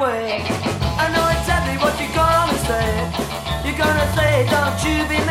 way. I know exactly what you're gonna say. You're gonna say, don't you be